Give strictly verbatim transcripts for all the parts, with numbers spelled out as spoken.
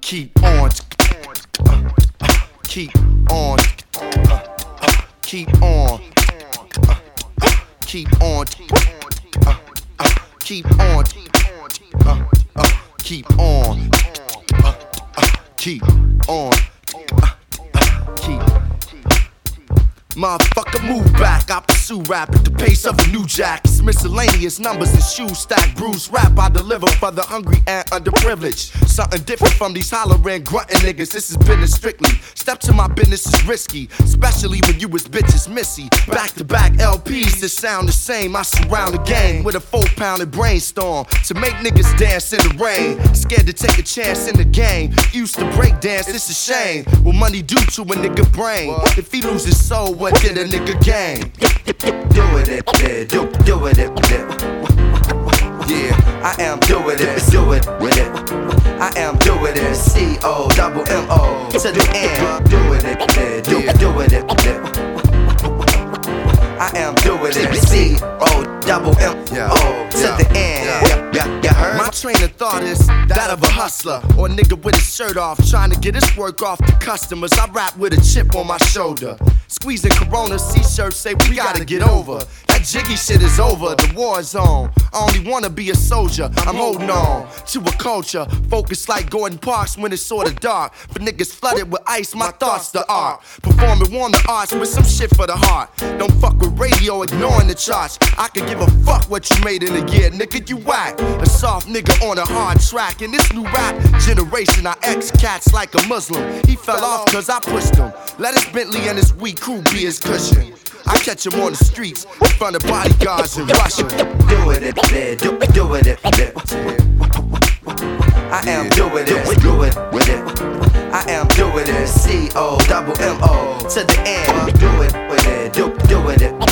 keep on, uh, uh, keep on, uh, uh, keep on, uh, uh, keep on, uh, uh, keep on, uh, uh, keep on, uh, uh, keep on, uh, uh, keep. Motherfucker, move back. I pursue rap at the pace of a new jack. It's miscellaneous numbers and shoes stack. Bruise rap I deliver for the hungry and underprivileged. Something different from these hollering, grunting niggas. This is business strictly. Step to my business is risky, especially when you was bitches missy. Back to back L Ps that sound the same. I surround the game with a four pounded brainstorm to make niggas dance in the rain. Scared to take a chance in the game. Used to break dance, it's a shame. What money do to a nigga brain? If he lose his soul, what did a nigga gain? Do it, it, do, do it, it, Yeah, I am do it, it, do it with it. I am doing it. C O double M O to the end. Do it, it, do, do it, it. I am doing it. C O double M O to the end. Yeah, yeah, yeah, heard? My train of thought is that of a hustler or a nigga with his shirt off, trying to get his work off the customers. I rap with a chip on my shoulder, squeezing Corona C-shirts, say we gotta get over. That jiggy shit is over, the war is on. I only wanna be a soldier, I'm holding on to a culture focused like Gordon Parks when it's sorta dark. For niggas flooded with ice, my thoughts the art. Performing warm the arts with some shit for the heart. Don't fuck with radio, ignoring the charts. I could give a fuck what you made in a year, nigga, you whack. A soft nigga on a hard track. In this new rap generation, I ex-cats like a Muslim. He fell off cause I pushed him. Let his Bentley and his weak crew be his cushion. I catch him on the streets in front of bodyguards in Russia. Do it, it, do, do it, it. I am doing it, do it with it. I am doing it. C O double M O to the end. Do it with it, do, do it, it.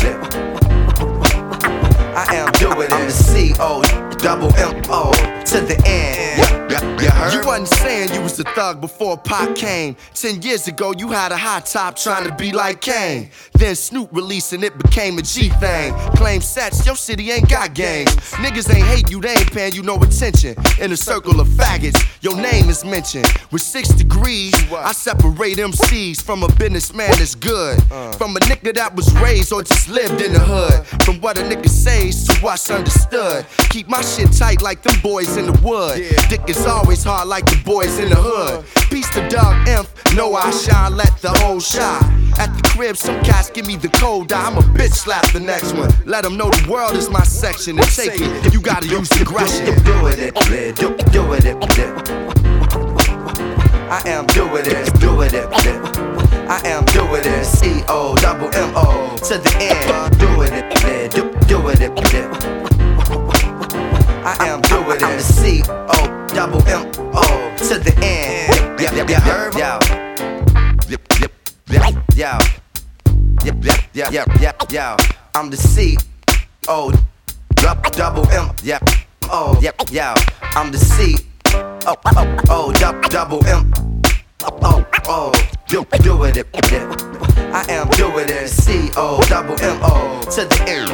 I am doing it. I'm the C O double M O to the end. Yeah, you heard? You wasn't saying you was a thug before Pac came. Ten years ago, you had a high top trying to be like Kane. Then Snoop released and it became a G thing. Claim sets, your city ain't got games. Niggas ain't hate you, they ain't paying you no attention. In a circle of faggots, your name is mentioned. With six degrees, I separate M Cs from a businessman that's good. From a nigga that was raised or just lived in the hood. From what a nigga says to what's understood. Keep my shit tight like them boys in the wood. Dick is always hard like the boys in the hood. Peace to Doug Inf, know I shine, let the whole shine. At the crib, some cats give me the cold eye. I'm a bitch slap the next one. Let them know the world is my section. And take it, you gotta use aggression. Do it, do, do it, I am doing it, do it, I am doing it. C O double M O to the end. Do it, do, do it, I am doing it. I'm the C O double M O to the end. Yeah, yeah, you heard me? Yo. Yep, yep, yep, yo. Yep, yep, yep, yep, yep, yo. I'm the C O double M, yep, oh, yep, yo. I'm the C O O double M, oh, oh, do, do it, I am doing it. C O double M O to the end.